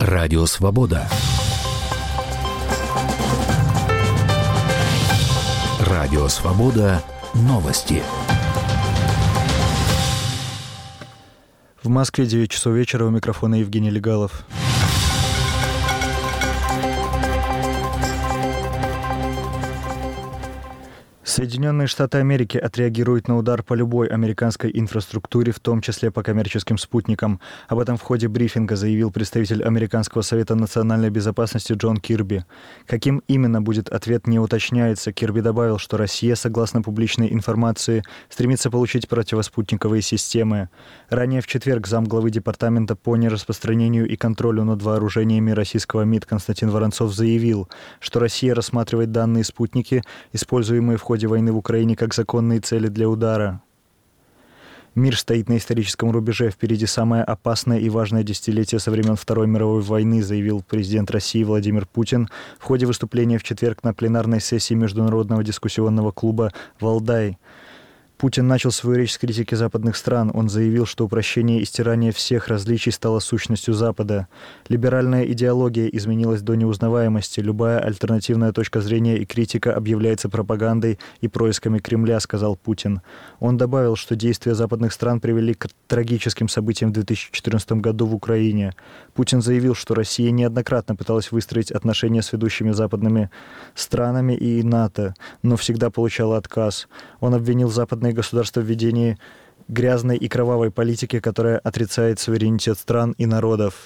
Радио Свобода. Радио Свобода. Новости. В Москве 9 часов вечера. У микрофона Евгений Легалов. Соединенные Штаты Америки отреагируют на удар по любой американской инфраструктуре, в том числе по коммерческим спутникам. Об этом в ходе брифинга заявил представитель Американского совета национальной безопасности Джон Кирби. Каким именно будет ответ, не уточняется. Кирби добавил, что Россия, согласно публичной информации, стремится получить противоспутниковые системы. Ранее в четверг замглавы департамента по нераспространению и контролю над вооружениями российского МИД Константин Воронцов заявил, что Россия рассматривает данные спутники, используемые в ходе войны в Украине, как законные цели для удара. Мир стоит на историческом рубеже. Впереди самое опасное и важное десятилетие со времен Второй мировой войны, заявил президент России Владимир Путин в ходе выступления в четверг на пленарной сессии Международного дискуссионного клуба «Валдай». Путин начал свою речь с критики западных стран. Он заявил, что упрощение и стирание всех различий стало сущностью Запада. Либеральная идеология изменилась до неузнаваемости. Любая альтернативная точка зрения и критика объявляется пропагандой и происками Кремля, сказал Путин. Он добавил, что действия западных стран привели к трагическим событиям в 2014 году в Украине. Путин заявил, что Россия неоднократно пыталась выстроить отношения с ведущими западными странами и НАТО, но всегда получала отказ. Он обвинил западные государства в ведении грязной и кровавой политики, которая отрицает суверенитет стран и народов.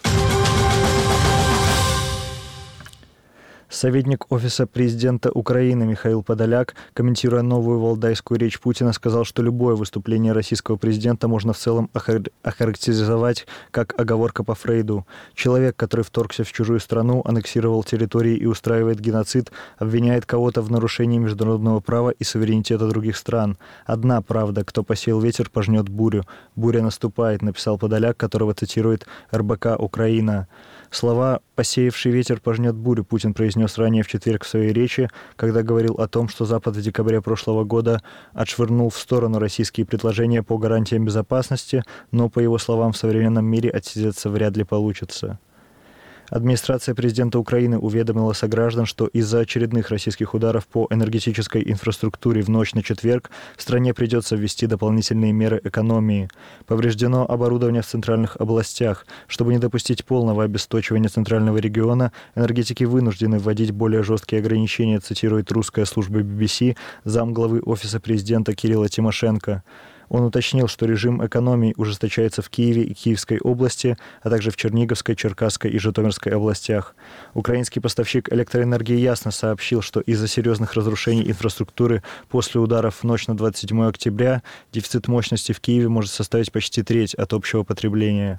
Советник Офиса президента Украины Михаил Подоляк, комментируя новую валдайскую речь Путина, сказал, что любое выступление российского президента можно в целом охарактеризовать как оговорка по Фрейду. Человек, который вторгся в чужую страну, аннексировал территории и устраивает геноцид, обвиняет кого-то в нарушении международного права и суверенитета других стран. Одна правда: кто посеял ветер, пожнет бурю. Буря наступает, написал Подоляк, которого цитирует РБК «Украина». Слова «посеявший ветер пожнет бурю» Путин произнес ранее в четверг в своей речи, когда говорил о том, что Запад в декабре прошлого года отшвырнул в сторону российские предложения по гарантиям безопасности, но, по его словам, в современном мире отсидеться вряд ли получится. Администрация президента Украины уведомила сограждан, что из-за очередных российских ударов по энергетической инфраструктуре в ночь на четверг в стране придется ввести дополнительные меры экономии. Повреждено оборудование в центральных областях. Чтобы не допустить полного обесточивания центрального региона, энергетики вынуждены вводить более жесткие ограничения, цитирует русская служба BBC замглавы Офиса президента Кирилла Тимошенко. Он уточнил, что режим экономии ужесточается в Киеве и Киевской области, а также в Черниговской, Черкасской и Житомирской областях. Украинский поставщик электроэнергии ясно сообщил, что из-за серьезных разрушений инфраструктуры после ударов в ночь на 27 октября дефицит мощности в Киеве может составить почти треть от общего потребления.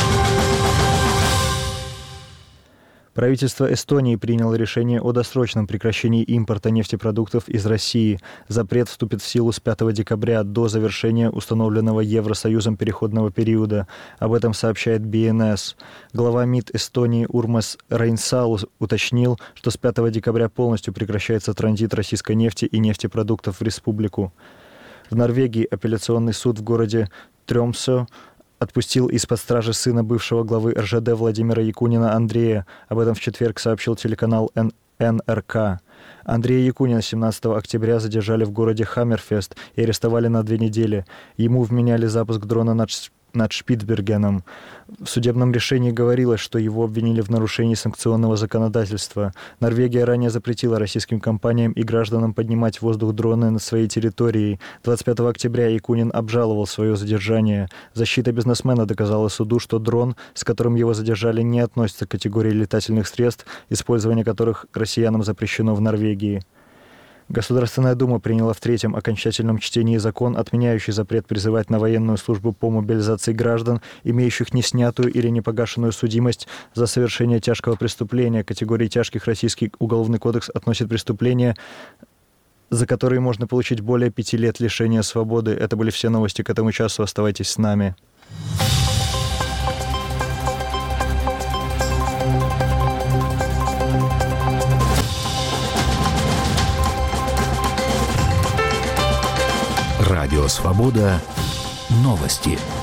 Правительство Эстонии приняло решение о досрочном прекращении импорта нефтепродуктов из России. Запрет вступит в силу с 5 декабря до завершения установленного Евросоюзом переходного периода. Об этом сообщает БНС. Глава МИД Эстонии Урмас Рейнсалу уточнил, что с 5 декабря полностью прекращается транзит российской нефти и нефтепродуктов в республику. В Норвегии апелляционный суд в городе Трёмсö отпустил из-под стражи сына бывшего главы РЖД Владимира Якунина Андрея. Об этом в четверг сообщил телеканал НРК. Андрея Якунина 17 октября задержали в городе Хаммерфест и арестовали на 2 недели. Ему вменяли запуск дрона над Шпицбергеном. В судебном решении говорилось, что его обвинили в нарушении санкционного законодательства. Норвегия ранее запретила российским компаниям и гражданам поднимать в воздух дроны над своей территорией. 25 октября Якунин обжаловал свое задержание. Защита бизнесмена доказала суду, что дрон, с которым его задержали, не относится к категории летательных средств, использование которых россиянам запрещено в Норвегии. Государственная Дума приняла в третьем окончательном чтении закон, отменяющий запрет призывать на военную службу по мобилизации граждан, имеющих неснятую или непогашенную судимость за совершение тяжкого преступления. К категории тяжких Российский уголовный кодекс относит преступления, за которые можно получить более 5 лет лишения свободы. Это были все новости к этому часу. Оставайтесь с нами. Радио Свобода. Новости.